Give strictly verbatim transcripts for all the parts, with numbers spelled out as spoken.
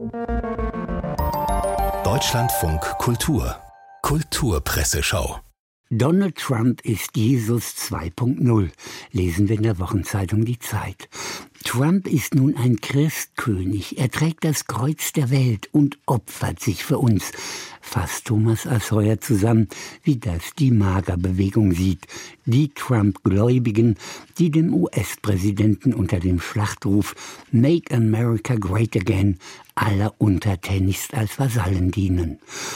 Deutschlandfunk Kultur Kulturpresseschau. Donald Trump ist Jesus zwei Punkt null, lesen wir in der Wochenzeitung Die Zeit. Trump ist nun ein Christkönig. Er trägt das Kreuz der Welt und opfert sich für uns, fasst Thomas Assheuer zusammen, wie das die MAGA-Bewegung sieht. Die Trump-Gläubigen, die dem U S-Präsidenten unter dem Schlachtruf Make America Great Again alleruntertänigst als Vasallen dienen.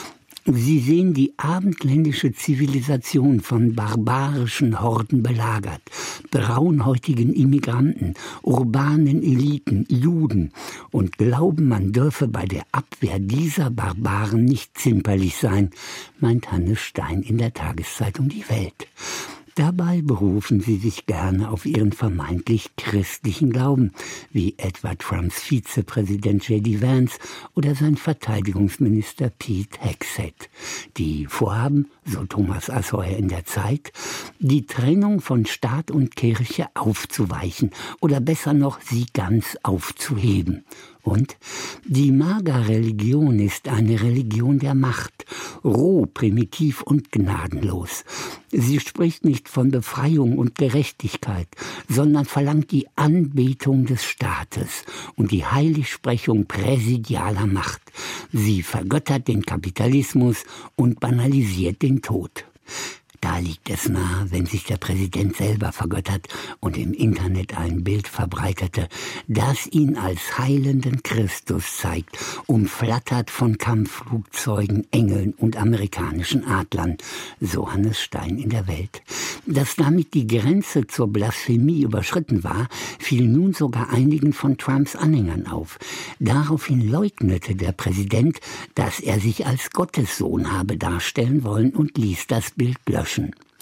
Sie sehen die abendländische Zivilisation von barbarischen Horden belagert, braunhäutigen Immigranten, urbanen Eliten, Juden und glauben, man dürfe bei der Abwehr dieser Barbaren nicht zimperlich sein, meint Hannes Stein in der Tageszeitung Die Welt. Dabei berufen sie sich gerne auf ihren vermeintlich christlichen Glauben, wie etwa Trumps Vizepräsident J D Vance oder sein Verteidigungsminister Pete Hegseth. Die vorhaben, so Thomas Assheuer in der Zeit, die Trennung von Staat und Kirche aufzuweichen oder besser noch, sie ganz aufzuheben. Und die MAGA-Religion ist eine Religion der Macht, roh, primitiv und gnadenlos. Sie spricht nicht von Befreiung und Gerechtigkeit, sondern verlangt die Anbetung des Staates und die Heiligsprechung präsidialer Macht. Sie vergöttert den Kapitalismus und banalisiert den Tod. Da liegt es nahe, wenn sich der Präsident selber vergöttert und im Internet ein Bild verbreitete, das ihn als heilenden Christus zeigt, umflattert von Kampfflugzeugen, Engeln und amerikanischen Adlern, so Hannes Stein in der Welt. Dass damit die Grenze zur Blasphemie überschritten war, fiel nun sogar einigen von Trumps Anhängern auf. Daraufhin leugnete der Präsident, dass er sich als Gottessohn habe darstellen wollen und ließ das Bild löschen.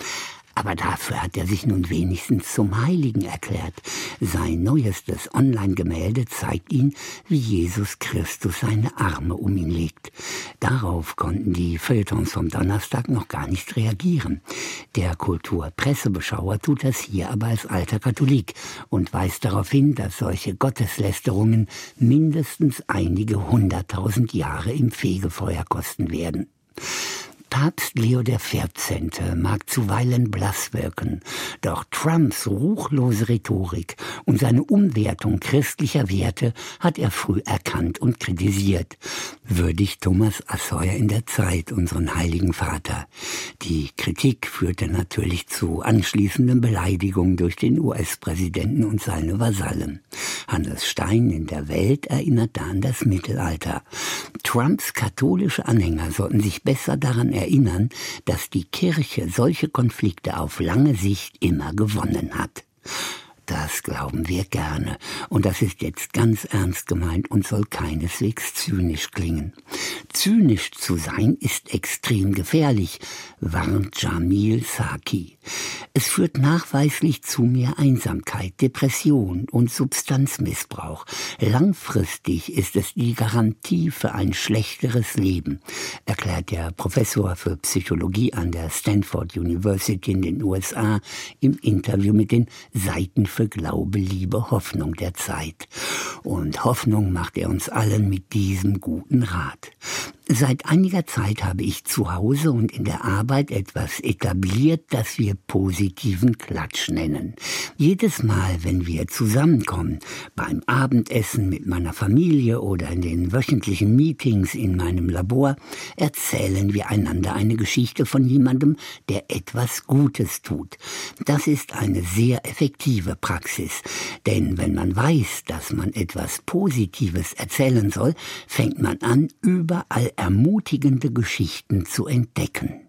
Aber dafür hat er sich nun wenigstens zum Heiligen erklärt. Sein neuestes Online-Gemälde zeigt ihn, wie Jesus Christus seine Arme um ihn legt. Darauf konnten die Feuilletons vom Donnerstag noch gar nicht reagieren. Der Kulturpressebeschauer tut das hier aber als alter Katholik und weist darauf hin, dass solche Gotteslästerungen mindestens einige hunderttausend Jahre im Fegefeuer kosten werden. Papst Leo der vierzehnte mag zuweilen blass wirken, doch Trumps ruchlose Rhetorik und seine Umwertung christlicher Werte hat er früh erkannt und kritisiert, würdigt Thomas Assheuer in der Zeit unseren heiligen Vater. Die Kritik führte natürlich zu anschließenden Beleidigungen durch den U S-Präsidenten und seine Vasallen. Hannes Stein in der Welt erinnert da an das Mittelalter. Trumps katholische Anhänger sollten sich besser daran erinnern, dass die Kirche solche Konflikte auf lange Sicht immer gewonnen hat. Das glauben wir gerne. Und das ist jetzt ganz ernst gemeint und soll keineswegs zynisch klingen. Zynisch zu sein ist extrem gefährlich, warnt Jamil Saki. Es führt nachweislich zu mehr Einsamkeit, Depression und Substanzmissbrauch. Langfristig ist es die Garantie für ein schlechteres Leben, erklärt der Professor für Psychologie an der Stanford University in den U S A im Interview mit den Seiten für Glaube, Liebe, Hoffnung der Zeit. Und Hoffnung macht er uns allen mit diesem guten Rat. Seit einiger Zeit habe ich zu Hause und in der Arbeit etwas etabliert, das wir positiven Klatsch nennen. Jedes Mal, wenn wir zusammenkommen, beim Abendessen mit meiner Familie oder in den wöchentlichen Meetings in meinem Labor, erzählen wir einander eine Geschichte von jemandem, der etwas Gutes tut. Das ist eine sehr effektive Praxis, denn wenn man weiß, dass man etwas Positives erzählen soll, fängt man an, überall ermutigende Geschichten zu entdecken.